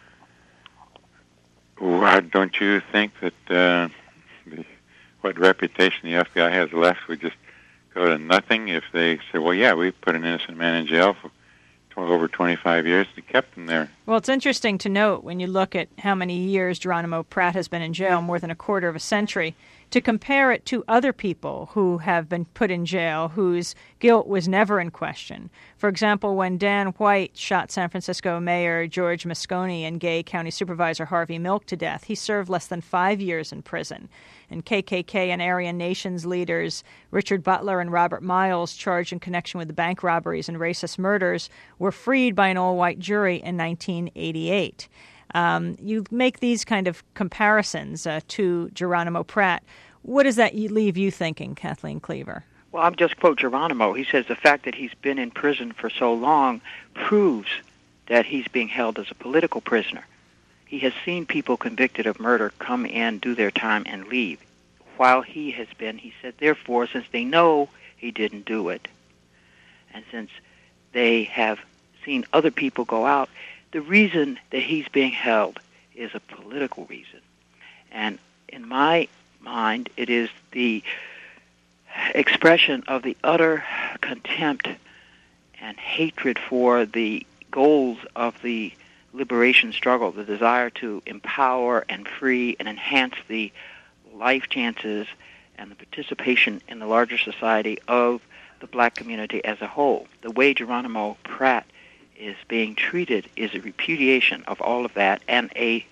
why don't you think that uh, the, what reputation the F B I has left would just go to nothing if they say, well, yeah, we put an innocent man in jail for over twenty-five years and kept him there? Well, it's interesting to note when you look at how many years Geronimo Pratt has been in jail, more than a quarter of a century, to compare it to other people who have been put in jail whose guilt was never in question. For example, when Dan White shot San Francisco Mayor George Moscone and Gay County Supervisor Harvey Milk to death, he served less than five years in prison. And K K K and Aryan Nations leaders Richard Butler and Robert Miles, charged in connection with the bank robberies and racist murders, were freed by an all-white jury in nineteen eighty-eight. Um, you make these kind of comparisons uh, to Geronimo Pratt. What does that leave you thinking, Kathleen Cleaver? Well, I'll just quote Geronimo. He says the fact that he's been in prison for so long proves that he's being held as a political prisoner. He has seen people convicted of murder come in, do their time, and leave. While he has been, he said, therefore, since they know he didn't do it, and since they have seen other people go out, the reason that he's being held is a political reason. And in my mind, it is the expression of the utter contempt and hatred for the goals of the liberation struggle, the desire to empower and free and enhance the life chances and the participation in the larger society of the black community as a whole. The way Geronimo Pratt is being treated is a repudiation of all of that and a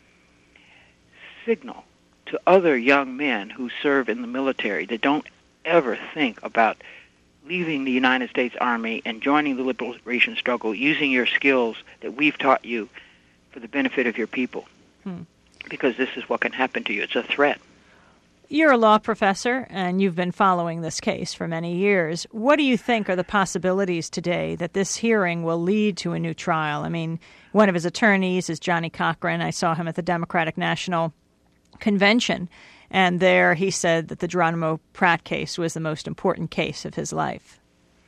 signal to other young men who serve in the military that don't ever think about leaving the United States Army and joining the liberation struggle, using your skills that we've taught you for the benefit of your people. Hmm. Because this is what can happen to you. It's a threat. You're a law professor, and you've been following this case for many years. What do you think are the possibilities today that this hearing will lead to a new trial? I mean, one of his attorneys is Johnnie Cochran. I saw him at the Democratic National Convention, and there he said that the Geronimo Pratt case was the most important case of his life.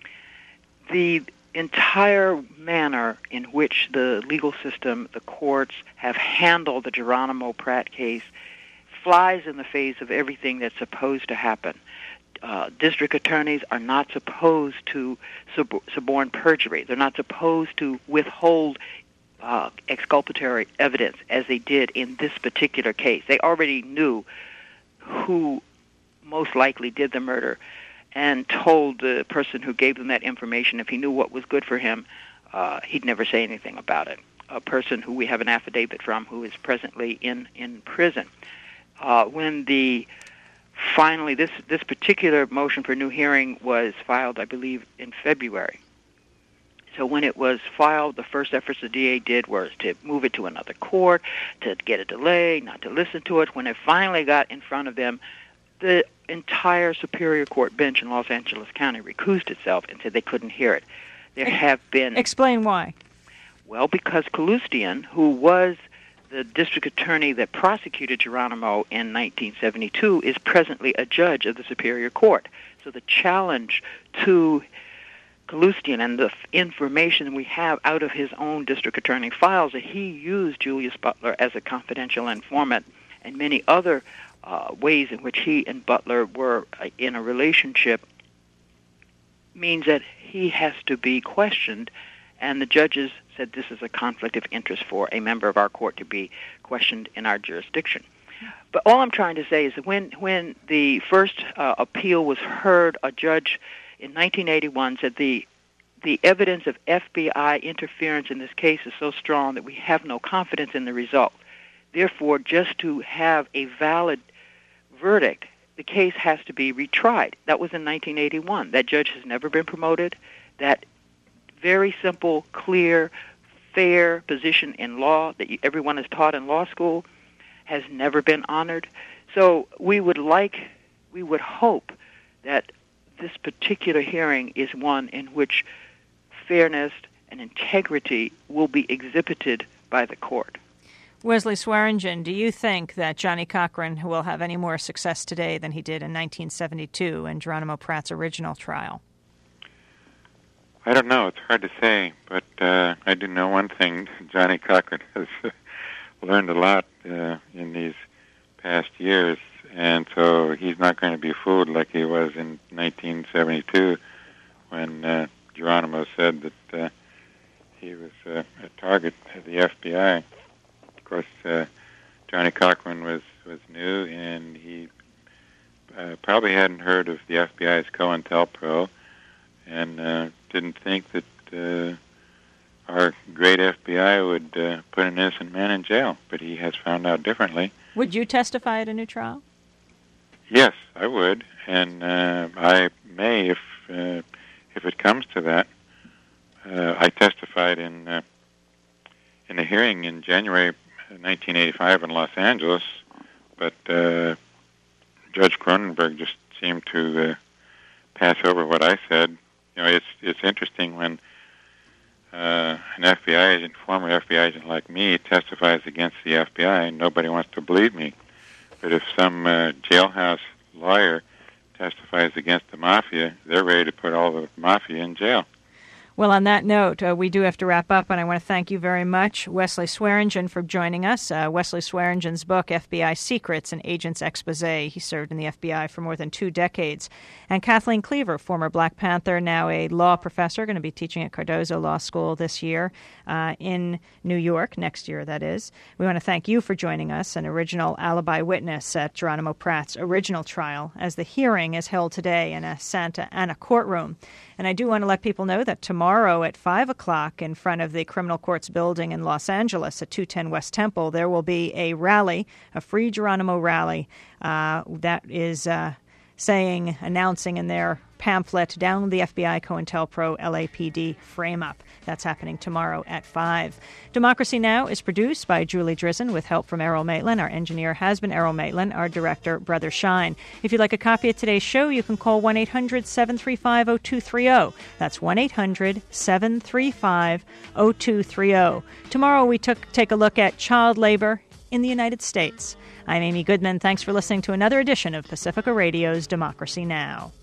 The entire manner in which the legal system, the courts, have handled the Geronimo Pratt case flies in the face of everything that's supposed to happen. Uh, district attorneys are not supposed to sub- suborn perjury. They're not supposed to withhold uh, exculpatory evidence as they did in this particular case. They already knew who most likely did the murder and told the person who gave them that information if he knew what was good for him, uh, he'd never say anything about it. A person who we have an affidavit from who is presently in, in prison. Uh, when the finally this this particular motion for new hearing was filed, I believe, in February. So when it was filed, the first efforts the D A did was to move it to another court, to get a delay, not to listen to it. When it finally got in front of them, the entire Superior Court bench in Los Angeles County recused itself and said they couldn't hear it. There have been... Explain why. Well, because Kaloostian, who was the district attorney that prosecuted Geronimo in nineteen seventy-two, is presently a judge of the Superior Court. So the challenge to Kaloostian and the information we have out of his own district attorney files that he used Julius Butler as a confidential informant and many other uh, ways in which he and Butler were uh, in a relationship means that he has to be questioned, and the judges said this is a conflict of interest for a member of our court to be questioned in our jurisdiction. But all I'm trying to say is that when, when the first uh, appeal was heard, a judge in nineteen eighty-one said the the evidence of F B I interference in this case is so strong that we have no confidence in the result. Therefore, just to have a valid verdict, the case has to be retried. That was in nineteen eighty-one. That judge has never been promoted. That very simple, clear, fair position in law that you, everyone is taught in law school has never been honored. So we would like, we would hope that this particular hearing is one in which fairness and integrity will be exhibited by the court. Wesley Swearingen, do you think that Johnnie Cochran will have any more success today than he did in nineteen seventy-two in Geronimo Pratt's original trial? I don't know. It's hard to say, but uh, I do know one thing. Johnnie Cochran has learned a lot uh, in these past years, and so he's not going to be fooled like he was in nineteen seventy-two when uh, Geronimo said that uh, he was uh, a target of the F B I. Of course, uh, Johnnie Cochran was, was new, and he uh, probably hadn't heard of the F B I's COINTELPRO, and uh, didn't think that uh, our great F B I would uh, put an innocent man in jail, but he has found out differently. Would you testify at a new trial? Yes, I would, and uh, I may if uh, if it comes to that. Uh, I testified in uh, in a hearing in January nineteen eighty-five in Los Angeles, but uh, Judge Cronenberg just seemed to uh, pass over what I said. You know, it's it's interesting when uh, an F B I agent, former F B I agent like me, testifies against the F B I, and nobody wants to believe me. But if some uh, jailhouse lawyer testifies against the mafia, they're ready to put all the mafia in jail. Well, on that note, uh, we do have to wrap up, and I want to thank you very much, Wesley Swearingen, for joining us. Uh, Wesley Swearingen's book, F B I Secrets, An Agent's Exposé. He served in the F B I for more than two decades. And Kathleen Cleaver, former Black Panther, now a law professor, going to be teaching at Cardozo Law School this year uh, in New York, next year, that is. We want to thank you for joining us, an original alibi witness at Geronimo Pratt's original trial, as the hearing is held today in a Santa Ana courtroom. And I do want to let people know that tomorrow, tomorrow at five o'clock in front of the Criminal Courts building in Los Angeles at two ten West Temple, there will be a rally, a Free Geronimo rally, uh, that is uh, saying, announcing in their pamphlet, down the F B I COINTELPRO L A P D frame-up. That's happening tomorrow at five. Democracy Now! Is produced by Julie Drizzen with help from Errol Maitland. Our engineer has been Errol Maitland. Our director, Brother Shine. If you'd like a copy of today's show, you can call one eight hundred seven three five oh two three oh. That's one eight hundred seven three five oh two three oh. Tomorrow we took take a look at child labor in the United States. I'm Amy Goodman. Thanks for listening to another edition of Pacifica Radio's Democracy Now!